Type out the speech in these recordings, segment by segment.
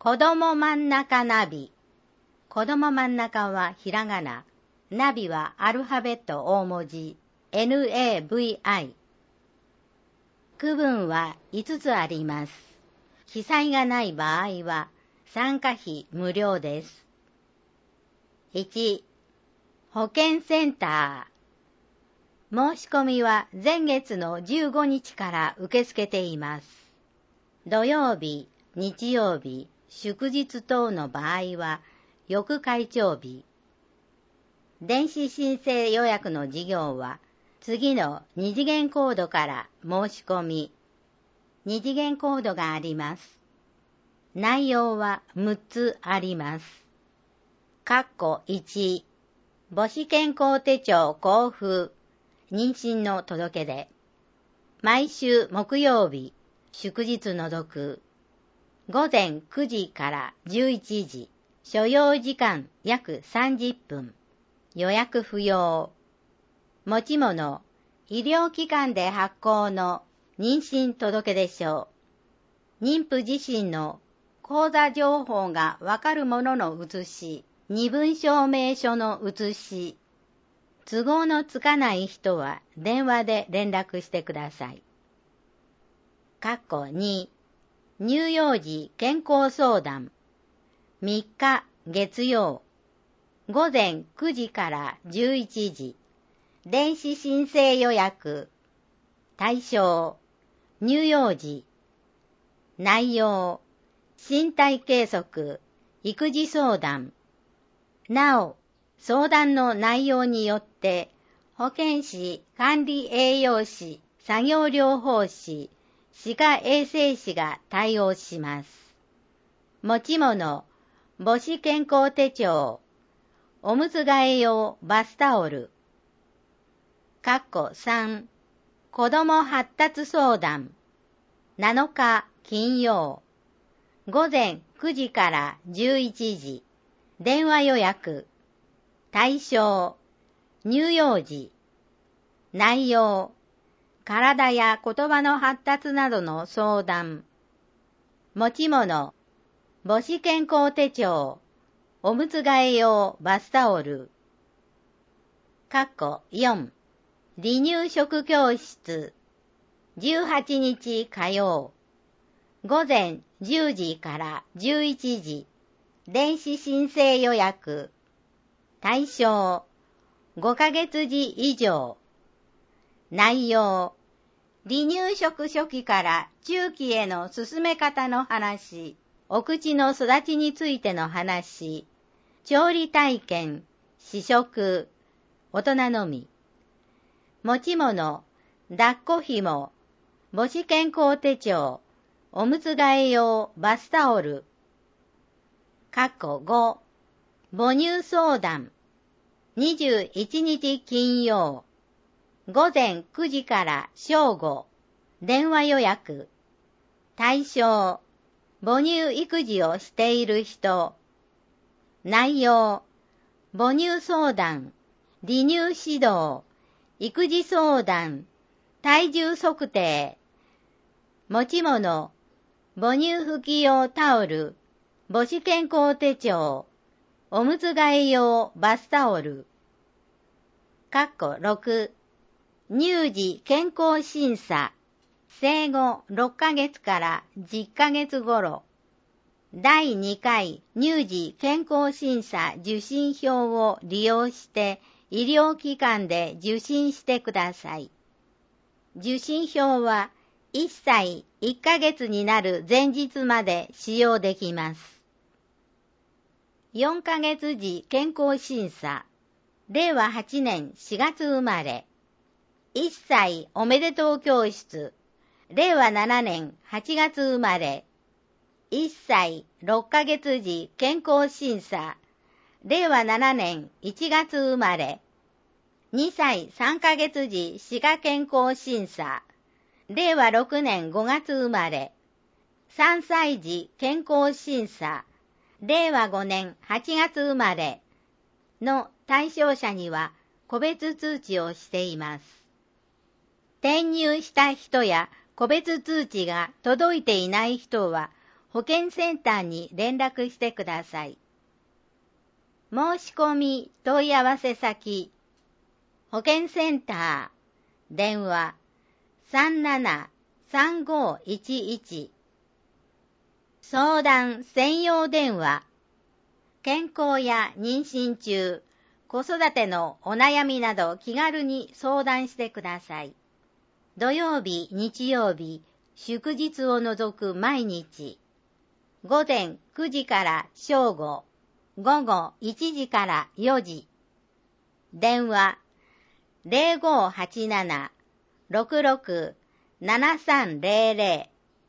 子供真ん中ナビ。子供真ん中はひらがな。ナビはアルファベット大文字。NAVI。区分は5つあります。記載がない場合は参加費無料です。1、保健センター。申し込みは前月の15日から受け付けています。土曜日、日曜日、祝日等の場合は翌開帳日。電子申請予約の事業は次の2次元コードから申し込み。2次元コードがあります。内容は6つあります。1、母子健康手帳交付、妊娠の届け出。毎週木曜日、祝日除く。午前9時から11時、所要時間約30分。予約不要。持ち物、医療機関で発行の妊娠届出書。妊婦自身の口座情報がわかるものの写し、身分証明書の写し。都合のつかない人は電話で連絡してください。2、乳幼児健康相談。3日月曜。午前9時から11時。電子申請予約。対象。乳幼児。内容。身体計測。育児相談。なお、相談の内容によって、保健師、管理栄養士、作業療法士、歯科衛生士が対応します。持ち物、母子健康手帳、おむつ替え用バスタオル。3、子ども発達相談。7日金曜。午前9時から11時。電話予約。対象、乳幼児。内容、体や言葉の発達などの相談。持ち物、母子健康手帳、おむつ替え用バスタオル。4、離乳食教室。18日火曜。午前10時から11時。電子申請予約。対象、5ヶ月児以上。内容、離乳食初期から中期への進め方の話、お口の育ちについての話、調理体験、試食、大人のみ。持ち物、抱っこ紐、母子健康手帳、おむつ替え用バスタオル。5、母乳相談。21日金曜。午前9時から正午。電話予約。対象、母乳育児をしている人。内容、母乳相談、離乳指導、育児相談、体重測定。持ち物、母乳拭き用タオル、母子健康手帳、おむつ替え用バスタオル。6、乳児健康審査。生後6ヶ月から10ヶ月頃。第2回乳児健康審査受診票を利用して医療機関で受診してください。受診票は1歳1ヶ月になる前日まで使用できます。4ヶ月時健康審査。令和8年4月生まれ。1歳おめでとう教室。令和7年8月生まれ。1歳6ヶ月時健康審査。令和7年1月生まれ。2歳3ヶ月時歯科健康審査。令和6年5月生まれ。3歳児健康審査。令和5年8月生まれの対象者には個別通知をしています。転入した人や個別通知が届いていない人は保健センターに連絡してください。申し込み問い合わせ先、保健センター、電話 37-3511 相談専用電話、健康や妊娠中、子育てのお悩みなど気軽に相談してください。土曜日、日曜日、祝日を除く毎日、午前9時から正午、午後1時から4時。電話 0587-66-7300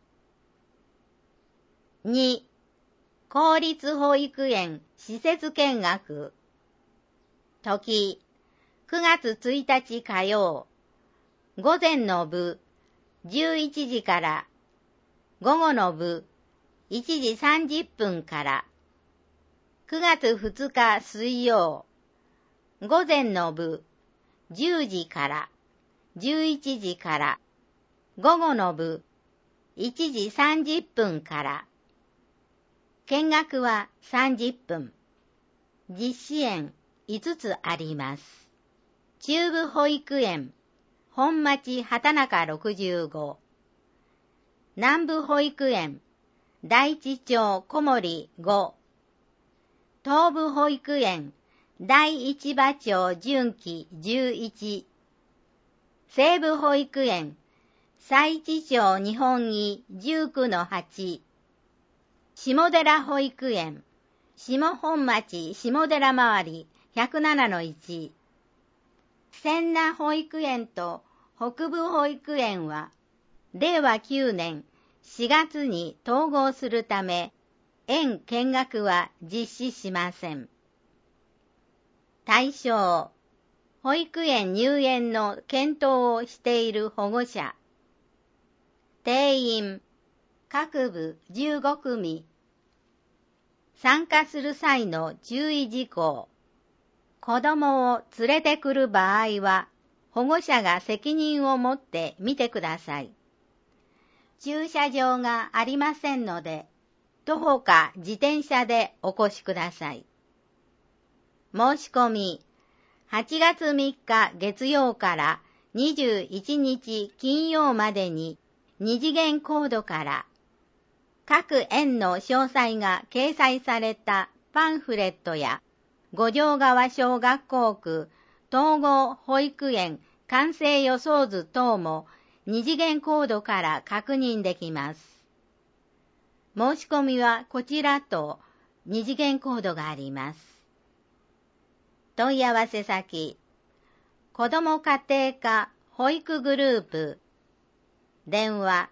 2. 公立保育園施設見学。時、9月1日火曜、午前の部11時から、午後の部1時30分から、9月2日水曜、午前の部10時から、11時から、午後の部1時30分から、見学は30分。実施園5つあります。中部保育園、本町畑中65。南部保育園、大地町小森5。東部保育園、第一馬町純喜11。西部保育園、佐市町日本木19-8。下寺保育園、下本町下寺周り107-1。千奈保育園と北部保育園は、令和9年4月に統合するため、園見学は実施しません。対象、保育園入園の検討をしている保護者。定員、各部15組。参加する際の注意事項。子供を連れてくる場合は、保護者が責任を持って見てください。駐車場がありませんので、徒歩か自転車でお越しください。申し込み、8月3日月曜から21日金曜までに2次元コードから各園の詳細が掲載されたパンフレットや五条川小学校区統合保育園完成予想図等も2次元コードから確認できます。申し込みはこちらと2次元コードがあります。問い合わせ先、子ども家庭科保育グループ、電話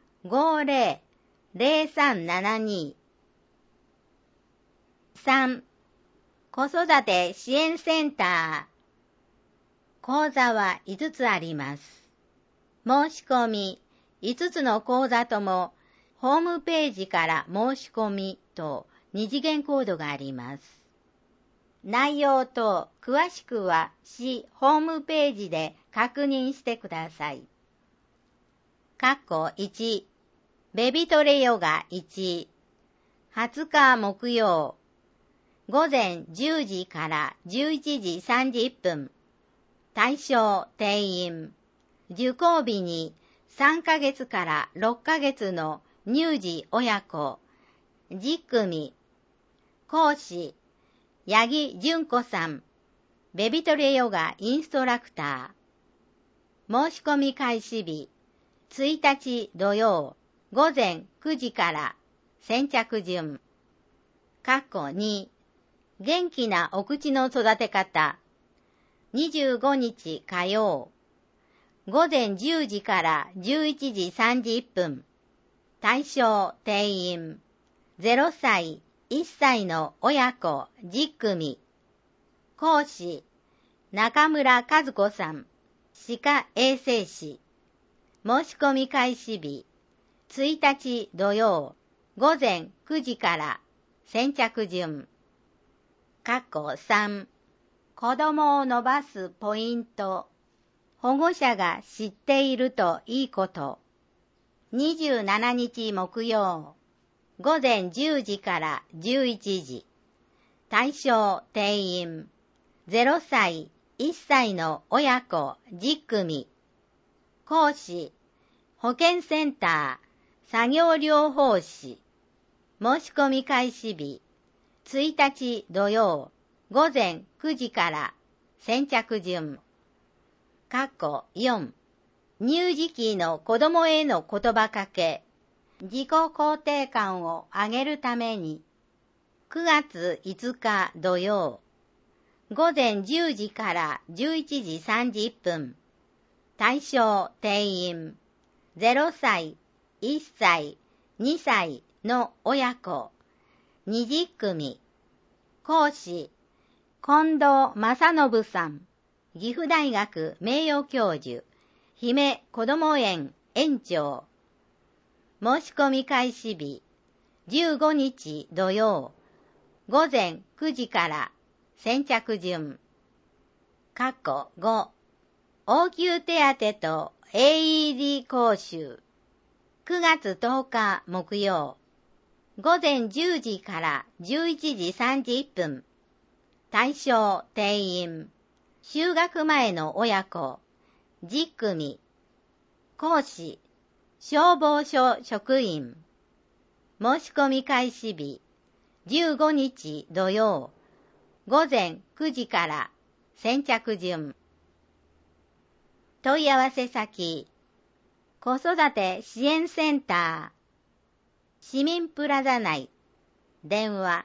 50-0372。3. 子育て支援センター。講座は5つあります。申し込み、5つの講座ともホームページから申し込みと2次元コードがあります。内容と詳しくは市ホームページで確認してください。1. ベビトレヨガ1。20日木曜。午前10時から11時30分。対象定員。受講日に3ヶ月から6ヶ月の乳児親子。10組。講師。八木純子さん。ベビトレヨガインストラクター。申し込み開始日。1日土曜。午前9時から先着順。2、元気なお口の育て方。25日火曜。午前10時から11時30分。対象定員。0歳、1歳の親子10組。講師、中村和子さん。歯科衛生士。申し込み開始日。1日土曜。午前9時から先着順。3、子供を伸ばすポイント。保護者が知っているといいこと。27日木曜。 午前10時から11時。対象定員0歳、1歳の親子10組。講師、保健センター、作業療法士。申し込み開始日、1日土曜、午前9時から先着順。4、乳児期の子供への言葉かけ。自己肯定感を上げるために、9月5日土曜、午前10時から11時30分。対象定員0歳、1歳、2歳の親子20組。講師、近藤正信さん、岐阜大学名誉教授、姫こども園園長。申し込み開始日、15日土曜、午前9時から先着順。5、応急手当と AED 講習。9月10日木曜、午前10時から11時30分。対象定員、就学前の親子10組。講師、消防署職員。申し込み開始日、15日土曜、午前9時から先着順。問い合わせ先、子育て支援センター、市民プラザ内、電話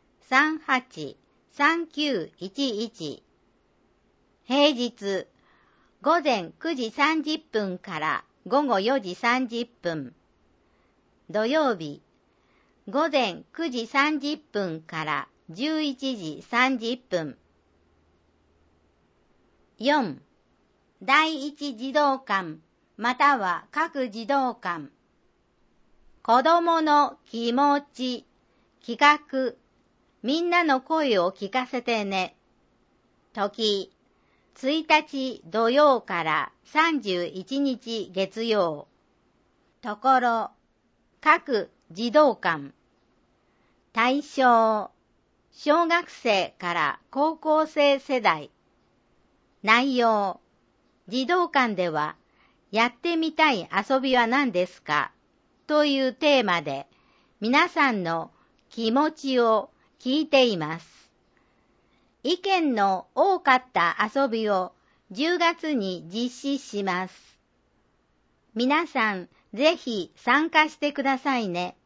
38-3911。平日、午前9時30分から午後4時30分。土曜日、午前9時30分から11時30分。4、第一児童館または各児童館。子供の気持ち、企画、みんなの声を聞かせてね。時、1日土曜から31日月曜。ところ、各児童館。対象、小学生から高校生世代。内容、児童館ではやってみたい遊びは何ですかというテーマで皆さんの気持ちを聞いています。意見の多かった遊びを10月に実施します。皆さんぜひ参加してくださいね。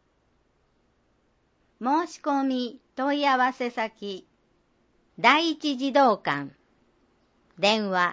申し込み問い合わせ先、第一児童館。電話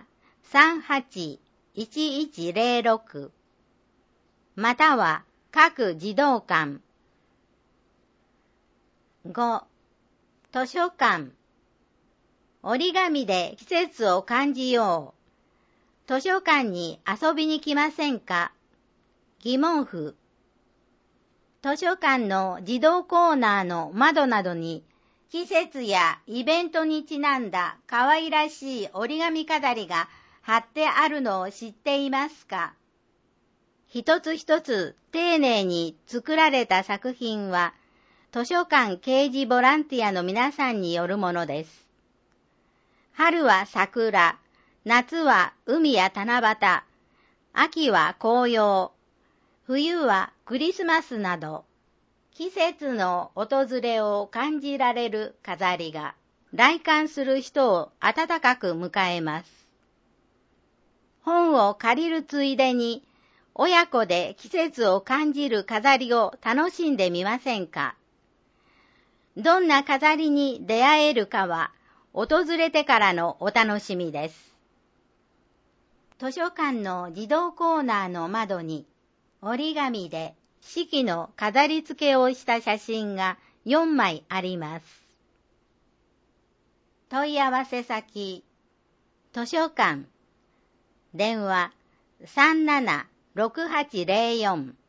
38-1106または各児童館。5、図書館。折り紙で季節を感じよう。図書館に遊びに来ませんか？疑問符。図書館の児童コーナーの窓などに季節やイベントにちなんだ可愛らしい折り紙飾りが貼ってあるのを知っていますか？一つ一つ丁寧に作られた作品は図書館掲示ボランティアの皆さんによるものです。春は桜、夏は海や七夕、秋は紅葉、冬はクリスマスなど、季節の訪れを感じられる飾りが来館する人を温かく迎えます。本を借りるついでに親子で季節を感じる飾りを楽しんでみませんか？どんな飾りに出会えるかは訪れてからのお楽しみです。図書館の児童コーナーの窓に折り紙で四季の飾り付けをした写真が4枚あります。問い合わせ先、図書館。電話37-6804